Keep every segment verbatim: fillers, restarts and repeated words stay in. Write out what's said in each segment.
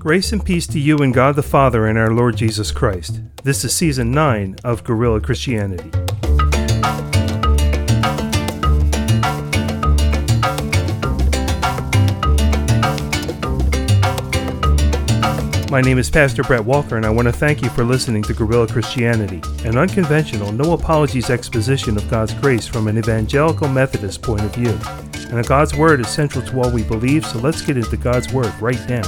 Grace and peace to you and God the Father and our Lord Jesus Christ. This is Season nine of Guerrilla Christianity. My name is Pastor Brett Walker, and I want to thank you for listening to Guerrilla Christianity, an unconventional, no apologies exposition of God's grace from an evangelical Methodist point of view. And God's Word is central to all we believe, so let's get into God's Word right now.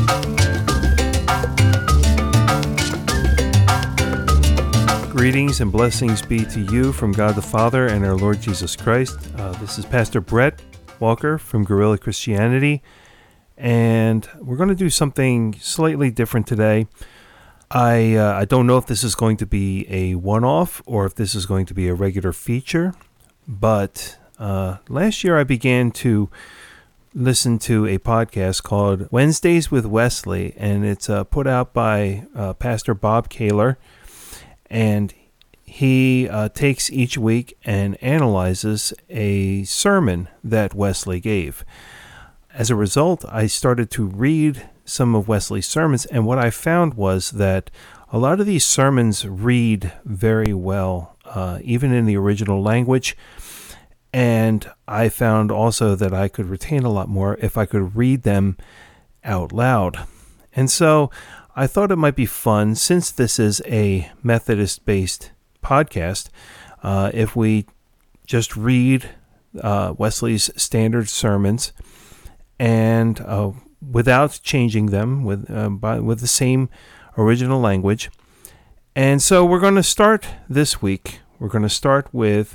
Greetings and blessings be to you from God the Father and our Lord Jesus Christ. Uh, this is Pastor Brett Walker from Guerrilla Christianity, and we're going to do something slightly different today. I uh, I don't know if this is going to be a one-off or if this is going to be a regular feature, but uh, last year I began to listen to a podcast called Wednesdays with Wesley, and it's uh, put out by uh, Pastor Bob Kaler. And he uh, takes each week and analyzes a sermon that Wesley gave. As a result, I started to read some of Wesley's sermons, and what I found was that a lot of these sermons read very well, uh, even in the original language. And I found also that I could retain a lot more if I could read them out loud. And so I thought it might be fun, since this is a Methodist-based podcast, uh, if we just read uh, Wesley's standard sermons and uh, without changing them, with uh, by, with the same original language. And so we're going to start this week. We're going to start with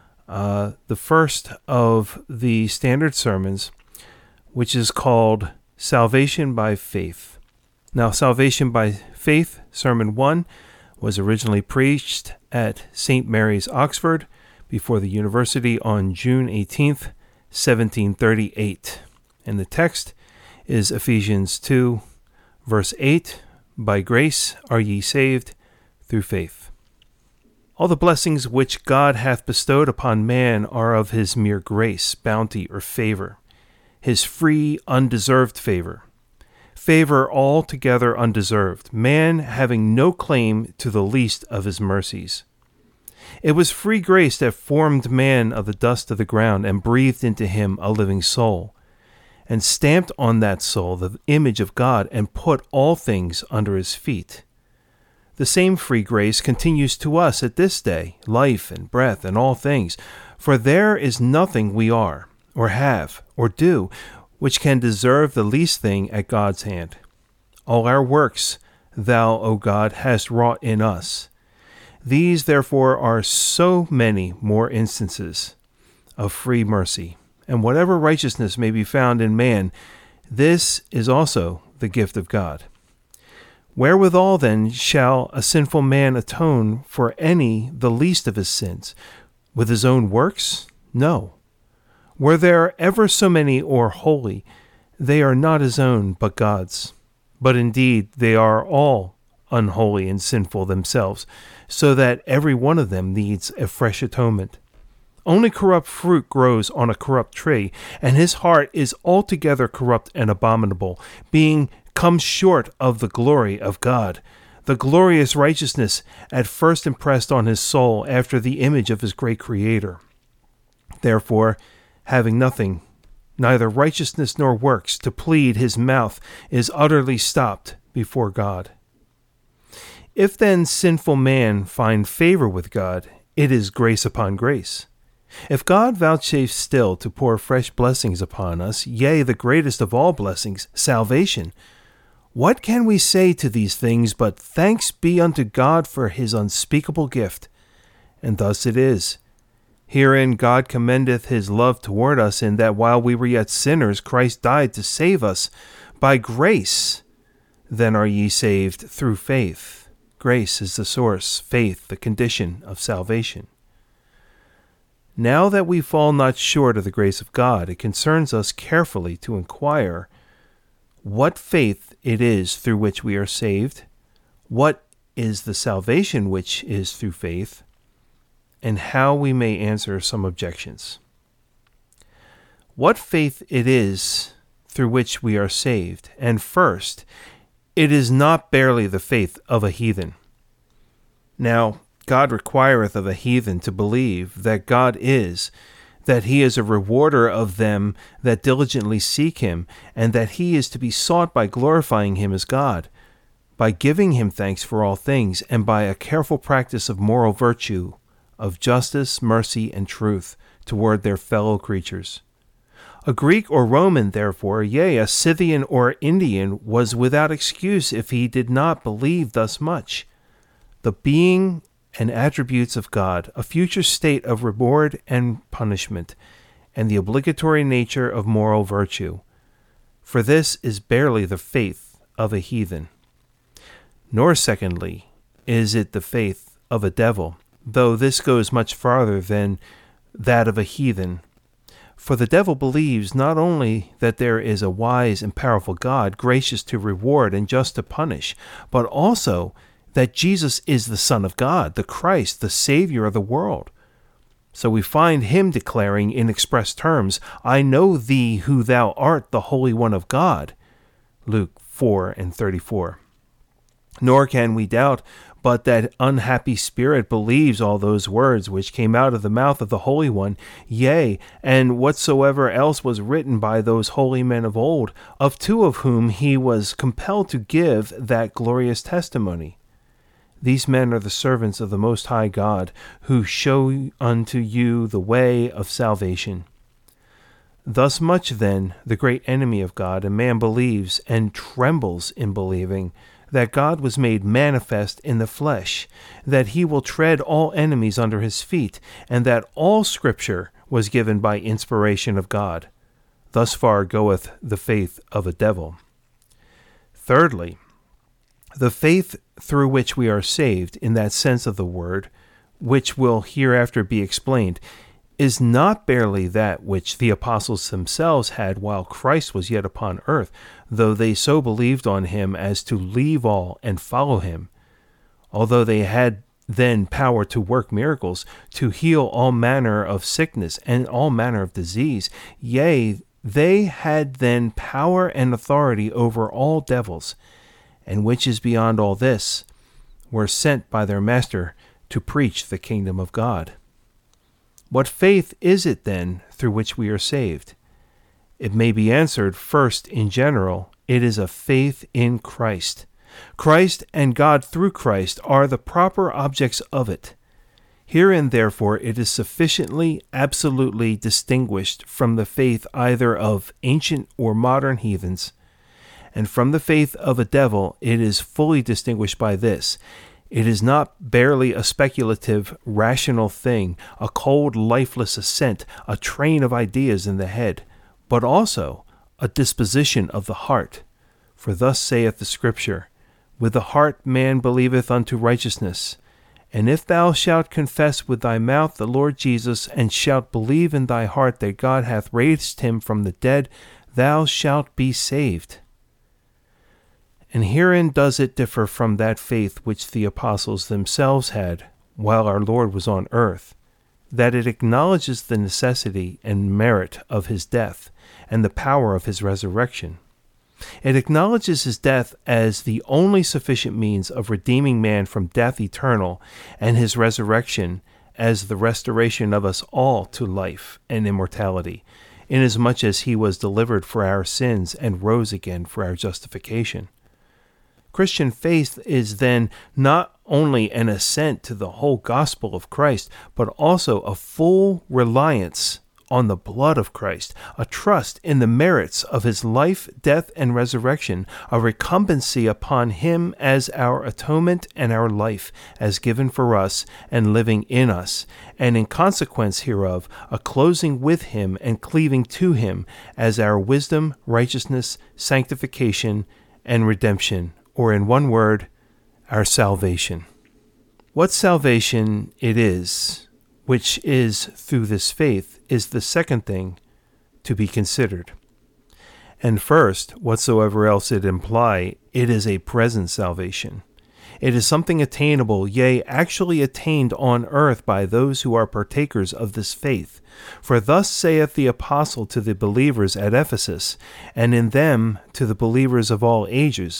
uh, the first of the standard sermons, which is called Salvation by Faith. Now, Salvation by Faith, Sermon one, was originally preached at Saint Mary's, Oxford, before the university on June eighteenth, seventeen thirty-eight. And the text is Ephesians two, verse eight, By grace are ye saved through faith. All the blessings which God hath bestowed upon man are of his mere grace, bounty, or favor, his free, undeserved favor. Favor altogether undeserved, man having no claim to the least of his mercies. It was free grace that formed man of the dust of the ground and breathed into him a living soul, and stamped on that soul the image of God and put all things under his feet. The same free grace continues to us at this day, life and breath and all things, for there is nothing we are, or have, or do, which can deserve the least thing at God's hand. All our works thou, O God, hast wrought in us. These, therefore, are so many more instances of free mercy. And whatever righteousness may be found in man, this is also the gift of God. Wherewithal then shall a sinful man atone for any the least of his sins? With his own works? No. Were there ever so many or holy, they are not his own, but God's. But indeed they are all unholy and sinful themselves, so that every one of them needs a fresh atonement. Only corrupt fruit grows on a corrupt tree, and his heart is altogether corrupt and abominable, being come short of the glory of God, the glorious righteousness at first impressed on his soul after the image of his great Creator. Therefore, having nothing, neither righteousness nor works, to plead, his mouth is utterly stopped before God. If then sinful man find favor with God, it is grace upon grace. If God vouchsafes still to pour fresh blessings upon us, yea, the greatest of all blessings, salvation, what can we say to these things but thanks be unto God for his unspeakable gift? And thus it is. Herein God commendeth his love toward us, in that while we were yet sinners, Christ died to save us. By grace, then are ye saved through faith. Grace is the source, faith the condition of salvation. Now that we fall not short of the grace of God, it concerns us carefully to inquire what faith it is through which we are saved, what is the salvation which is through faith, and how we may answer some objections. What faith it is through which we are saved, and first, it is not barely the faith of a heathen. Now, God requireth of a heathen to believe that God is, that he is a rewarder of them that diligently seek him, and that he is to be sought by glorifying him as God, by giving him thanks for all things, and by a careful practice of moral virtue, of justice, mercy, and truth toward their fellow creatures. A Greek or Roman, therefore, yea, a Scythian or Indian, was without excuse if he did not believe thus much. The being and attributes of God, a future state of reward and punishment, and the obligatory nature of moral virtue. For this is barely the faith of a heathen. Nor, secondly, is it the faith of a devil, though this goes much farther than that of a heathen. For the devil believes not only that there is a wise and powerful God, gracious to reward and just to punish, but also that Jesus is the Son of God, the Christ, the Savior of the world. So we find him declaring in express terms, I know thee who thou art, the Holy One of God. Luke four and thirty-four. Nor can we doubt but that unhappy spirit believes all those words which came out of the mouth of the Holy One, yea, and whatsoever else was written by those holy men of old, of two of whom he was compelled to give that glorious testimony. These men are the servants of the Most High God, who show unto you the way of salvation. Thus much, then, the great enemy of God, and man believes and trembles in believing, that God was made manifest in the flesh, that he will tread all enemies under his feet, and that all Scripture was given by inspiration of God. Thus far goeth the faith of a devil. Thirdly, the faith through which we are saved, in that sense of the word, which will hereafter be explained, is not barely that which the apostles themselves had while Christ was yet upon earth, though they so believed on him as to leave all and follow him. Although they had then power to work miracles, to heal all manner of sickness and all manner of disease, yea, they had then power and authority over all devils, and which is beyond all this, were sent by their Master to preach the kingdom of God. What faith is it, then, through which we are saved? It may be answered first in general, it is a faith in Christ. Christ and God through Christ are the proper objects of it. Herein, therefore, it is sufficiently, absolutely distinguished from the faith either of ancient or modern heathens, and from the faith of a devil it is fully distinguished by this: it is not barely a speculative, rational thing, a cold, lifeless assent, a train of ideas in the head, but also a disposition of the heart. For thus saith the Scripture, With the heart man believeth unto righteousness, and if thou shalt confess with thy mouth the Lord Jesus, and shalt believe in thy heart that God hath raised him from the dead, thou shalt be saved. And herein does it differ from that faith which the apostles themselves had while our Lord was on earth, that it acknowledges the necessity and merit of his death and the power of his resurrection. It acknowledges his death as the only sufficient means of redeeming man from death eternal, and his resurrection as the restoration of us all to life and immortality, inasmuch as he was delivered for our sins and rose again for our justification. Christian faith is then not only an assent to the whole gospel of Christ, but also a full reliance on the blood of Christ, a trust in the merits of his life, death, and resurrection, a recumbency upon him as our atonement and our life as given for us and living in us, and in consequence hereof, a closing with him and cleaving to him as our wisdom, righteousness, sanctification, and redemption, or in one word, our salvation. What salvation it is, which is through this faith, is the second thing to be considered. And first, whatsoever else it imply, it is a present salvation. It is something attainable, yea, actually attained on earth by those who are partakers of this faith. For thus saith the apostle to the believers at Ephesus, and in them to the believers of all ages,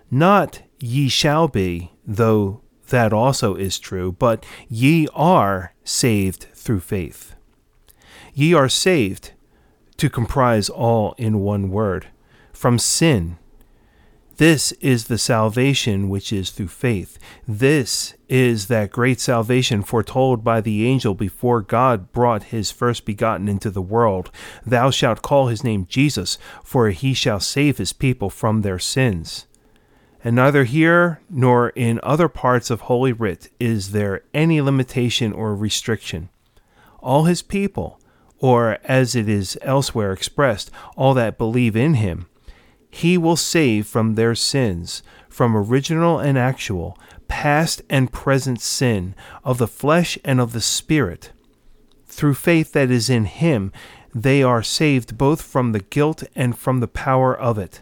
Not ye shall be, though that also is true, but ye are saved through faith. Ye are saved, to comprise all in one word, from sin. This is the salvation which is through faith. This is that great salvation foretold by the angel before God brought his first begotten into the world. Thou shalt call his name Jesus, for he shall save his people from their sins. And neither here nor in other parts of Holy Writ is there any limitation or restriction. All his people, or as it is elsewhere expressed, all that believe in him, he will save from their sins, from original and actual, past and present sin, of the flesh and of the spirit. Through faith that is in him, they are saved both from the guilt and from the power of it.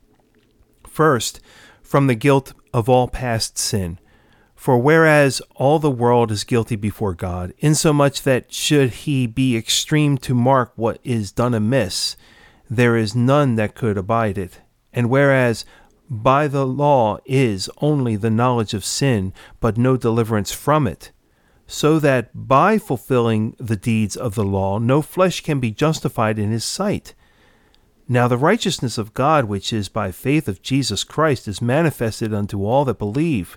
First, from the guilt of all past sin. For whereas all the world is guilty before God, insomuch that should he be extreme to mark what is done amiss, there is none that could abide it. And whereas by the law is only the knowledge of sin, but no deliverance from it, so that by fulfilling the deeds of the law no flesh can be justified in his sight. Now the righteousness of God, which is by faith of Jesus Christ, is manifested unto all that believe.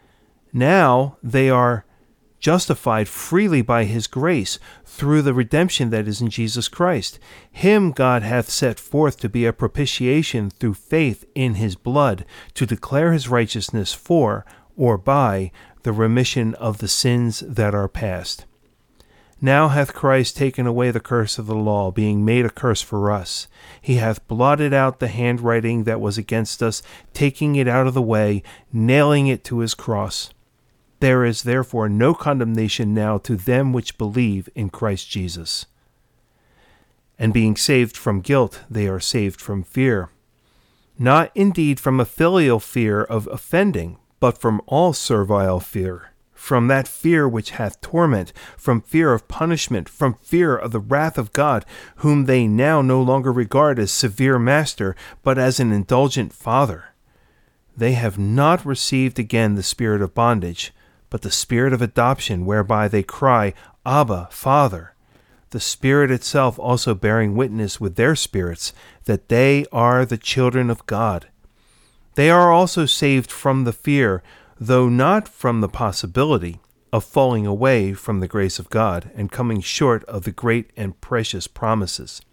Now they are justified freely by his grace, through the redemption that is in Jesus Christ. Him God hath set forth to be a propitiation through faith in his blood, to declare his righteousness for, or by, the remission of the sins that are past. Now hath Christ taken away the curse of the law, being made a curse for us. He hath blotted out the handwriting that was against us, taking it out of the way, nailing it to his cross. There is therefore no condemnation now to them which believe in Christ Jesus. And being saved from guilt, they are saved from fear. Not indeed from a filial fear of offending, but from all servile fear, from that fear which hath torment, from fear of punishment, from fear of the wrath of God, whom they now no longer regard as severe master, but as an indulgent father. They have not received again the spirit of bondage, but the spirit of adoption, whereby they cry, Abba, Father. The Spirit itself also bearing witness with their spirits that they are the children of God. They are also saved from the fear, though not from the possibility, of falling away from the grace of God and coming short of the great and precious promises.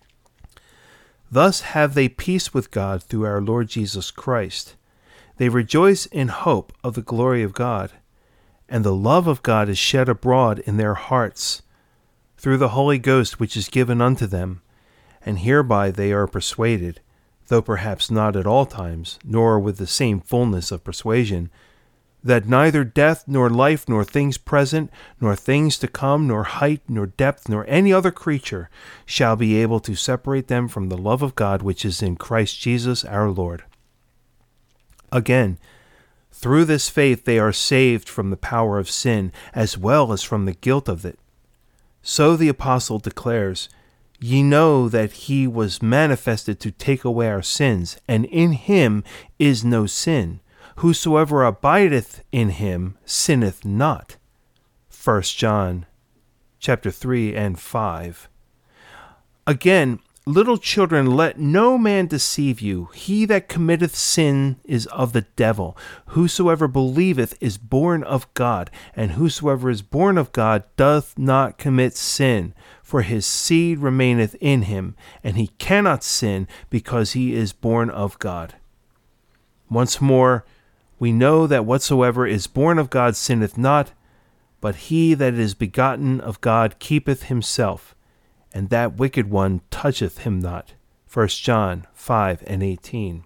Thus have they peace with God through our Lord Jesus Christ. They rejoice in hope of the glory of God. And the love of God is shed abroad in their hearts, through the Holy Ghost which is given unto them, and hereby they are persuaded, though perhaps not at all times, nor with the same fullness of persuasion, that neither death, nor life, nor things present, nor things to come, nor height, nor depth, nor any other creature shall be able to separate them from the love of God which is in Christ Jesus our Lord. Again, through this faith they are saved from the power of sin, as well as from the guilt of it. So the apostle declares, Ye know that he was manifested to take away our sins, and in him is no sin. Whosoever abideth in him sinneth not. First John chapter three and five. Again, little children, let no man deceive you. He that committeth sin is of the devil. Whosoever believeth is born of God, and whosoever is born of God doth not commit sin, for his seed remaineth in him, and he cannot sin, because he is born of God. Once more, we know that whatsoever is born of God sinneth not, but he that is begotten of God keepeth himself, and that wicked one toucheth him not. First John five and eighteen.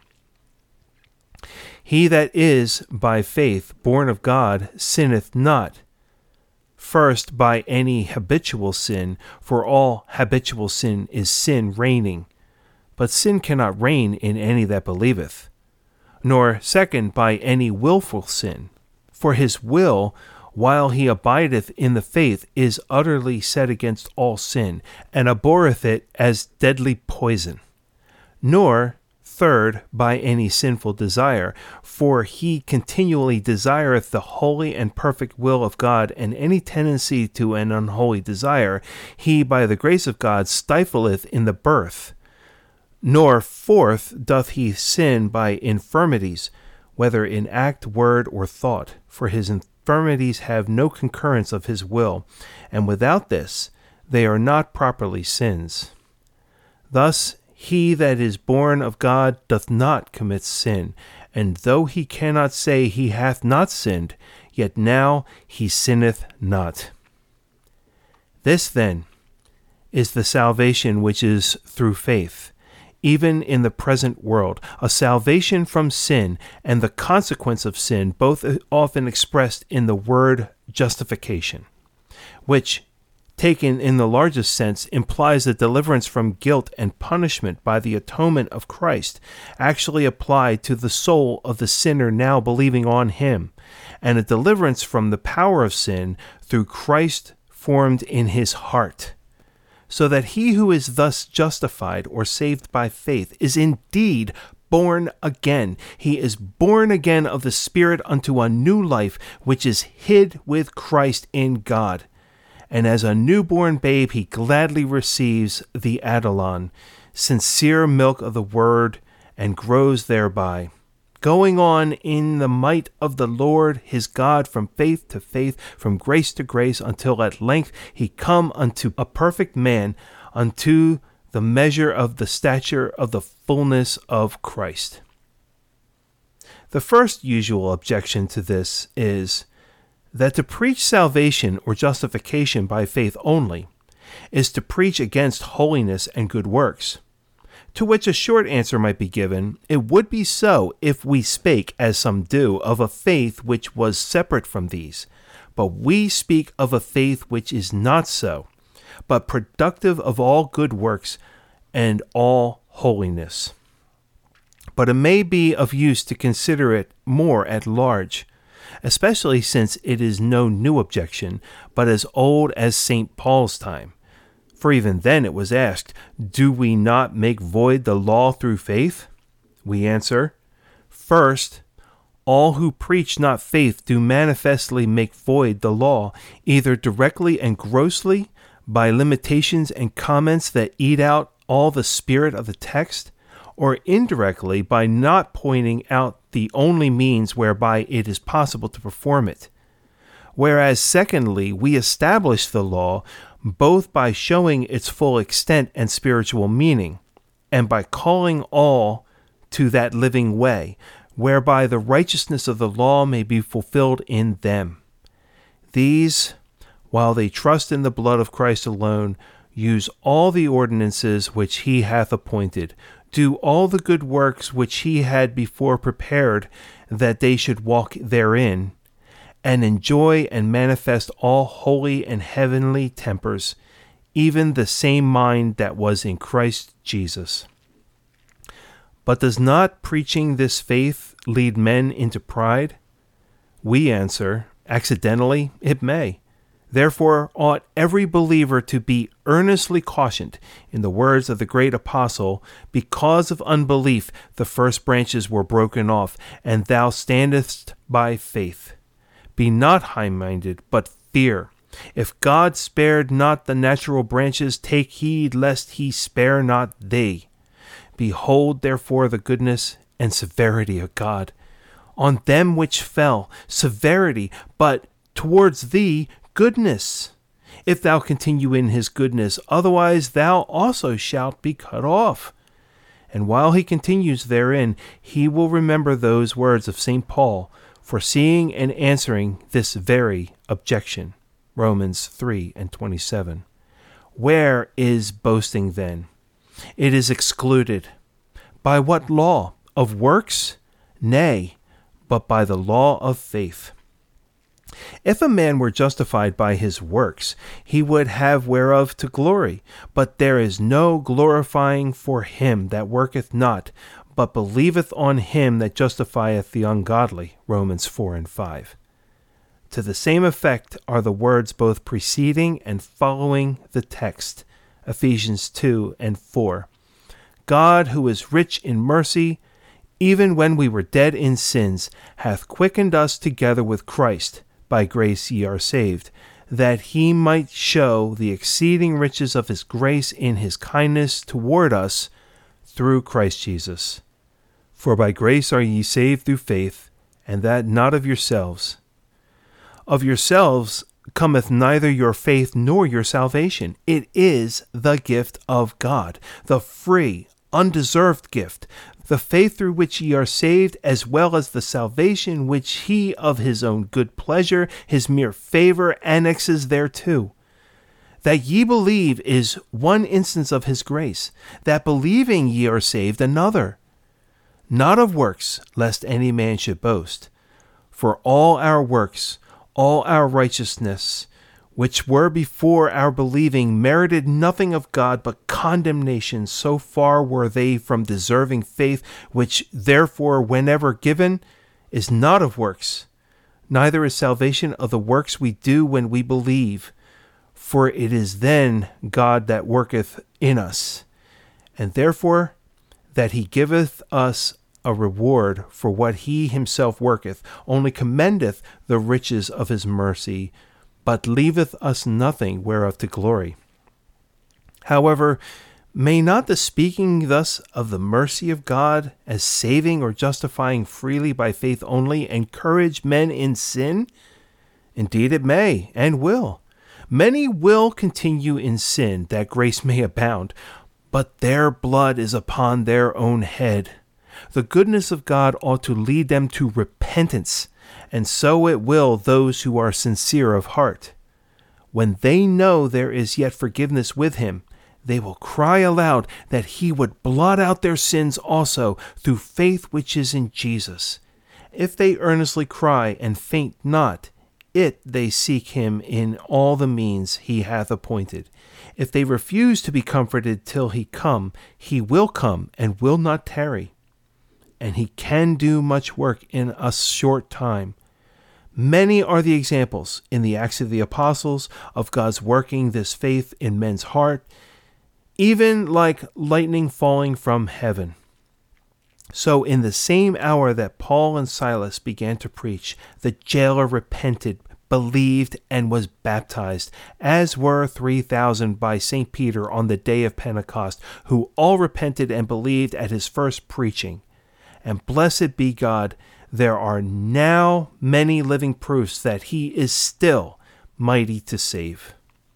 He that is by faith born of God sinneth not, first by any habitual sin, for all habitual sin is sin reigning. But sin cannot reign in any that believeth. Nor second by any willful sin, for his will, while he abideth in the faith, is utterly set against all sin, and abhorreth it as deadly poison. Nor, Third, by any sinful desire, for he continually desireth the holy and perfect will of God, and any tendency to an unholy desire, he by the grace of God stifleth in the birth. Nor, fourth, doth he sin by infirmities, whether in act, word, or thought, for his infirmities have no concurrence of his will, and without this they are not properly sins. Thus he that is born of God doth not commit sin, and though he cannot say he hath not sinned, yet now he sinneth not. This then is the salvation which is through faith, even in the present world, a salvation from sin and the consequence of sin, both often expressed in the word justification, which, taken in the largest sense, implies a deliverance from guilt and punishment by the atonement of Christ, actually applied to the soul of the sinner now believing on him, and a deliverance from the power of sin through Christ formed in his heart, so that he who is thus justified or saved by faith is indeed born again. He is born again of the Spirit unto a new life, which is hid with Christ in God. And as a newborn babe, he gladly receives the Adolon, sincere milk of the word, and grows thereby, going on in the might of the Lord his God from faith to faith, from grace to grace, until at length he come unto a perfect man, unto the measure of the stature of the fullness of Christ. The first usual objection to this is that to preach salvation or justification by faith only is to preach against holiness and good works. To which a short answer might be given: it would be so if we spake, as some do, of a faith which was separate from these. But we speak of a faith which is not so, but productive of all good works and all holiness. But it may be of use to consider it more at large, especially since it is no new objection, but as old as Saint Paul's time. For even then it was asked, do we not make void the law through faith? We answer, first, all who preach not faith do manifestly make void the law, either directly and grossly, by limitations and comments that eat out all the spirit of the text, or indirectly by not pointing out the only means whereby it is possible to perform it. Whereas, secondly, we establish the law both by showing its full extent and spiritual meaning, and by calling all to that living way, whereby the righteousness of the law may be fulfilled in them. These, while they trust in the blood of Christ alone, use all the ordinances which he hath appointed, do all the good works which he had before prepared that they should walk therein, and enjoy and manifest all holy and heavenly tempers, even the same mind that was in Christ Jesus. But does not preaching this faith lead men into pride? We answer, accidentally it may. Therefore ought every believer to be earnestly cautioned, in the words of the great apostle, because of unbelief the first branches were broken off, and thou standest by faith. Be not high-minded, but fear. If God spared not the natural branches, take heed lest he spare not thee. Behold therefore the goodness and severity of God. On them which fell, severity, but towards thee goodness, if thou continue in his goodness, otherwise thou also shalt be cut off. And while he continues therein, he will remember those words of Saint Paul, foreseeing and answering this very objection. Romans three and twenty-seven. Where is boasting then? It is excluded. By what law? Of works? Nay, but by the law of faith. If a man were justified by his works, he would have whereof to glory. But there is no glorifying for him that worketh not, but believeth on him that justifieth the ungodly. Romans four and five. To the same effect are the words both preceding and following the text. Ephesians two and four. God, who is rich in mercy, even when we were dead in sins, hath quickened us together with Christ. By grace ye are saved, that he might show the exceeding riches of his grace in his kindness toward us through Christ Jesus. For by grace are ye saved through faith, and that not of yourselves. Of yourselves cometh neither your faith nor your salvation. It is the gift of God, the free, undeserved gift, the faith through which ye are saved, as well as the salvation which he of his own good pleasure, his mere favor, annexes thereto. That ye believe is one instance of his grace, that believing ye are saved another. Not of works, lest any man should boast. For all our works, all our righteousness, which were before our believing, merited nothing of God but condemnation. So far were they from deserving faith, which therefore, whenever given, is not of works. Neither is salvation of the works we do when we believe. For it is then God that worketh in us, and therefore that he giveth us a reward for what he himself worketh, only commendeth the riches of his mercy, but leaveth us nothing whereof to glory. However, may not the speaking thus of the mercy of God as saving or justifying freely by faith only encourage men in sin? Indeed it may, and will. Many will continue in sin, that grace may abound, but their blood is upon their own head. The goodness of God ought to lead them to repentance, and so it will those who are sincere of heart. When they know there is yet forgiveness with him, they will cry aloud that he would blot out their sins also through faith which is in Jesus. If they earnestly cry and faint not, it they seek him in all the means he hath appointed. If they refuse to be comforted till he come, he will come and will not tarry. And he can do much work in a short time. Many are the examples in the Acts of the Apostles of God's working this faith in men's heart, even like lightning falling from heaven. So in the same hour that Paul and Silas began to preach, the jailer repented, believed, and was baptized, as were three thousand by Saint Peter on the day of Pentecost, who all repented and believed at his first preaching. And blessed be God, there are now many living proofs that he is still mighty to save.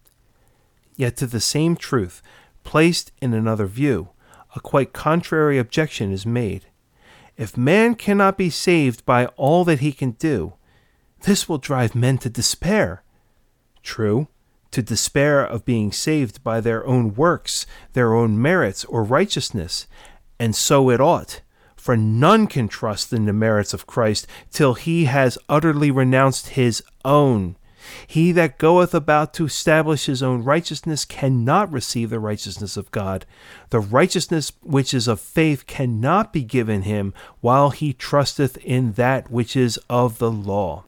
Yet to the same truth, placed in another view, a quite contrary objection is made. If man cannot be saved by all that he can do, this will drive men to despair. True, to despair of being saved by their own works, their own merits or righteousness, and so it ought, for none can trust in the merits of Christ till he has utterly renounced his own. He that goeth about to establish his own righteousness cannot receive the righteousness of God. The righteousness which is of faith cannot be given him while he trusteth in that which is of the law.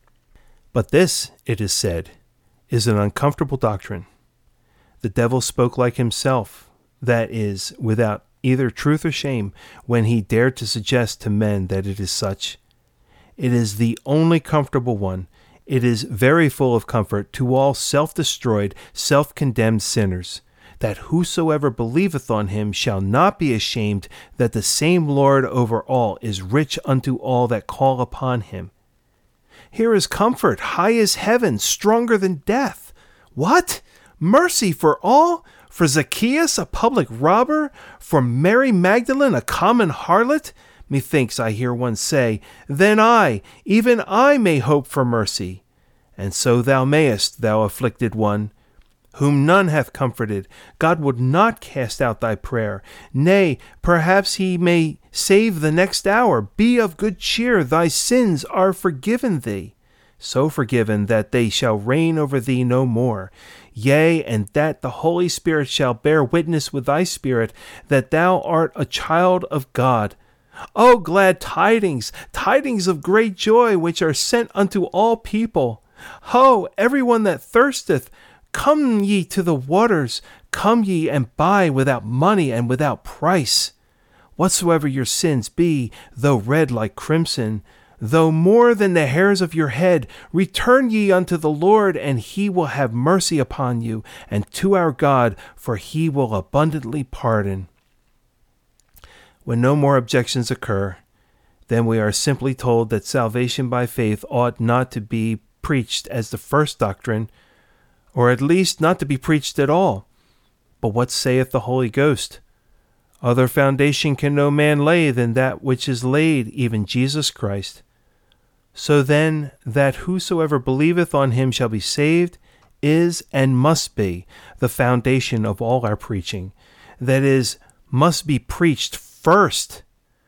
But this, it is said, is an uncomfortable doctrine. The devil spoke like himself, that is, without either truth or shame, when he dared to suggest to men that it is such. It is the only comfortable one. It is very full of comfort to all self-destroyed, self-condemned sinners, that whosoever believeth on him shall not be ashamed, that the same Lord over all is rich unto all that call upon him. Here is comfort, high as heaven, stronger than death. What? Mercy for all? For Zacchaeus, a public robber? For Mary Magdalene, a common harlot? Methinks I hear one say, Then I, even I, may hope for mercy. And so thou mayest, thou afflicted one, whom none hath comforted. God would not cast out thy prayer. Nay, perhaps he may save the next hour. Be of good cheer, thy sins are forgiven thee. So forgiven that they shall reign over thee no more. Yea, and that the Holy Spirit shall bear witness with thy spirit that thou art a child of God. O glad tidings, tidings of great joy, which are sent unto all people. Ho, every one that thirsteth, come ye to the waters, Come ye and buy without money and without price. Whatsoever your sins be, though red like crimson, though more than the hairs of your head, return ye unto the Lord, and he will have mercy upon you, and to our God, for he will abundantly pardon. When no more objections occur, then we are simply told that salvation by faith ought not to be preached as the first doctrine, or at least not to be preached at all. But what saith the Holy Ghost? Other foundation can no man lay than that which is laid, even Jesus Christ. So then, that whosoever believeth on him shall be saved, is and must be the foundation of all our preaching. That is, must be preached first.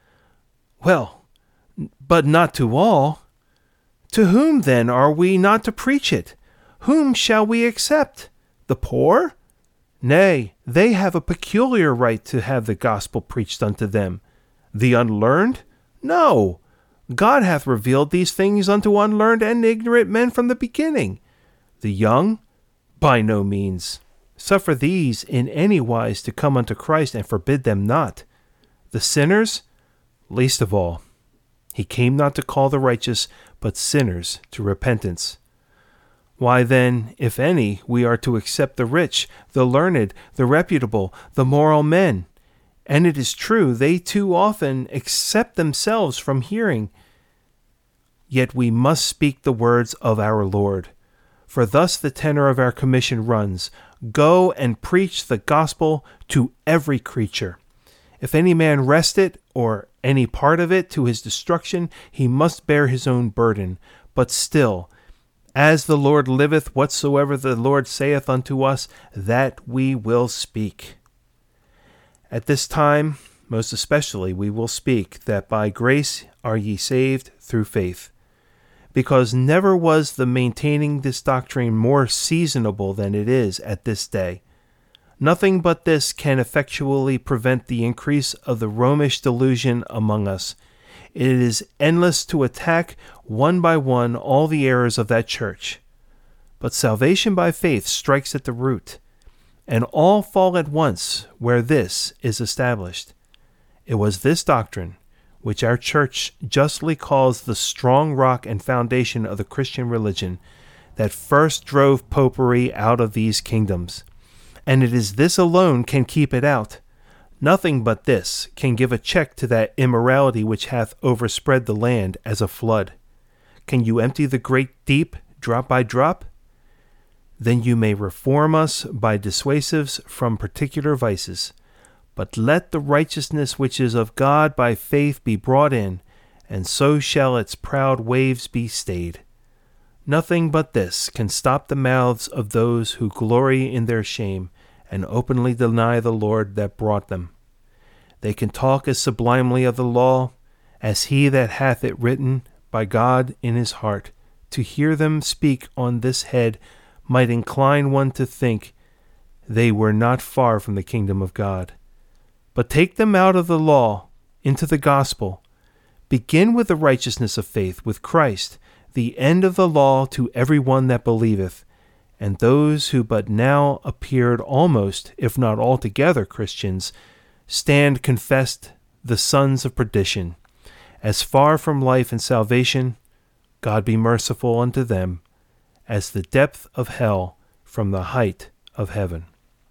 Well, but not to all. To whom then are we not to preach it? Whom shall we accept? The poor? Nay, they have a peculiar right to have the gospel preached unto them. The unlearned? No. God hath revealed these things unto unlearned and ignorant men from the beginning. The young? By no means. Suffer these in any wise to come unto Christ, and forbid them not. The sinners? Least of all. He came not to call the righteous, but sinners to repentance. Why then, if any, we are to accept the rich, the learned, the reputable, the moral men. And it is true, they too often accept themselves from hearing. Yet we must speak the words of our Lord. For thus the tenor of our commission runs, Go and preach the gospel to every creature. If any man wrest it, or any part of it, to his destruction, he must bear his own burden. But still, as the Lord liveth, whatsoever the Lord saith unto us, that we will speak. At this time, most especially, we will speak that by grace are ye saved through faith. Because never was the maintaining this doctrine more seasonable than it is at this day. Nothing but this can effectually prevent the increase of the Romish delusion among us. It is endless to attack one by one all the errors of that church. But salvation by faith strikes at the root, and all fall at once where this is established. It was this doctrine, which our church justly calls the strong rock and foundation of the Christian religion, that first drove popery out of these kingdoms. And it is this alone can keep it out. Nothing but this can give a check to that immorality which hath overspread the land as a flood. Can you empty the great deep drop by drop? Then you may reform us by dissuasives from particular vices. But let the righteousness which is of God by faith be brought in, and so shall its proud waves be stayed. Nothing but this can stop the mouths of those who glory in their shame, and openly deny the Lord that brought them. They can talk as sublimely of the law as he that hath it written by God in his heart. To hear them speak on this head might incline one to think they were not far from the kingdom of God. But take them out of the law into the gospel. Begin with the righteousness of faith with Christ, the end of the law to every one that believeth, and those who but now appeared almost, if not altogether, Christians, stand confessed the sons of perdition. As far from life and salvation, God be merciful unto them, as the depth of hell from the height of heaven.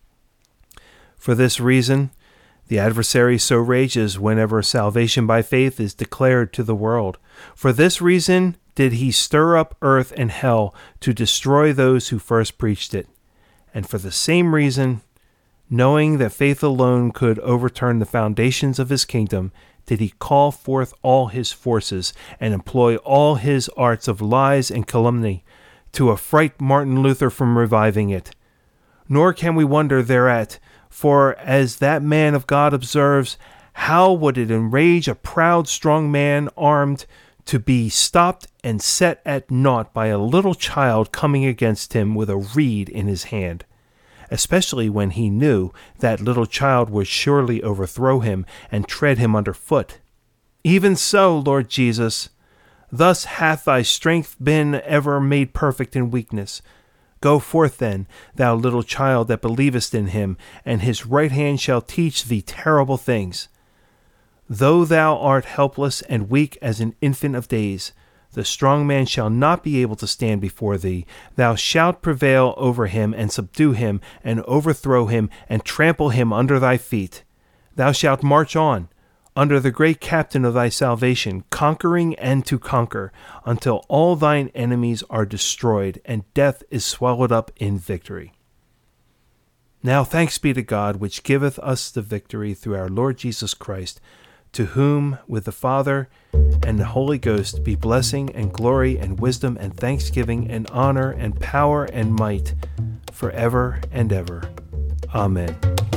For this reason, the adversary so rages whenever salvation by faith is declared to the world. For this reason did he stir up earth and hell to destroy those who first preached it. And for the same reason, knowing that faith alone could overturn the foundations of his kingdom, did he call forth all his forces and employ all his arts of lies and calumny to affright Martin Luther from reviving it. Nor can we wonder thereat, for as that man of God observes, how would it enrage a proud strong man armed to be stopped and set at naught by a little child coming against him with a reed in his hand, especially when he knew that little child would surely overthrow him and tread him under foot. Even so, Lord Jesus, thus hath thy strength been ever made perfect in weakness. Go forth then, thou little child that believest in him, and his right hand shall teach thee terrible things. Though thou art helpless and weak as an infant of days, the strong man shall not be able to stand before thee. Thou shalt prevail over him, and subdue him, and overthrow him, and trample him under thy feet. Thou shalt march on, under the great captain of thy salvation, conquering and to conquer, until all thine enemies are destroyed, and death is swallowed up in victory. Now thanks be to God, which giveth us the victory through our Lord Jesus Christ, to whom, with the Father and the Holy Ghost, be blessing and glory and wisdom and thanksgiving and honor and power and might, forever and ever. Amen.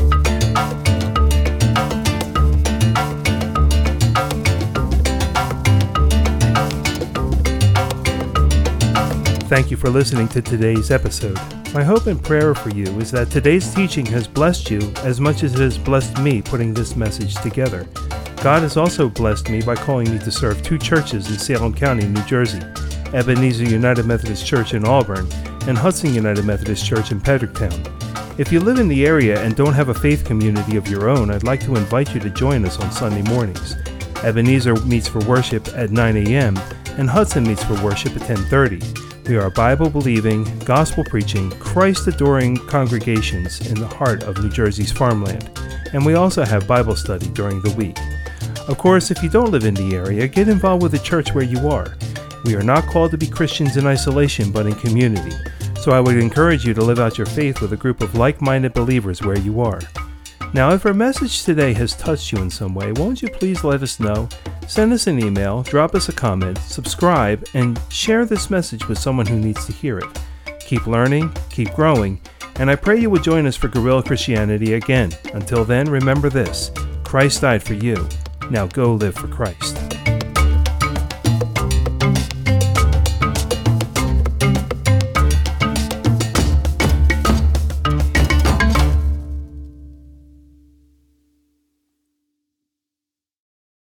Thank you for listening to today's episode. My hope and prayer for you is that today's teaching has blessed you as much as it has blessed me putting this message together. God has also blessed me by calling me to serve two churches in Salem County, New Jersey, Ebenezer United Methodist Church in Auburn and Hudson United Methodist Church in Pedricktown. If you live in the area and don't have a faith community of your own, I'd like to invite you to join us on Sunday mornings. Ebenezer meets for worship at nine a.m. and Hudson meets for worship at ten thirty. We are Bible-believing, gospel-preaching, Christ-adoring congregations in the heart of New Jersey's farmland, and we also have Bible study during the week. Of course, if you don't live in the area, get involved with the church where you are. We are not called to be Christians in isolation, but in community, so I would encourage you to live out your faith with a group of like-minded believers where you are. Now, if our message today has touched you in some way, won't you please let us know? Send us an email, drop us a comment, subscribe, and share this message with someone who needs to hear it. Keep learning, keep growing, and I pray you will join us for Guerrilla Christianity again. Until then, remember this: Christ died for you. Now go live for Christ.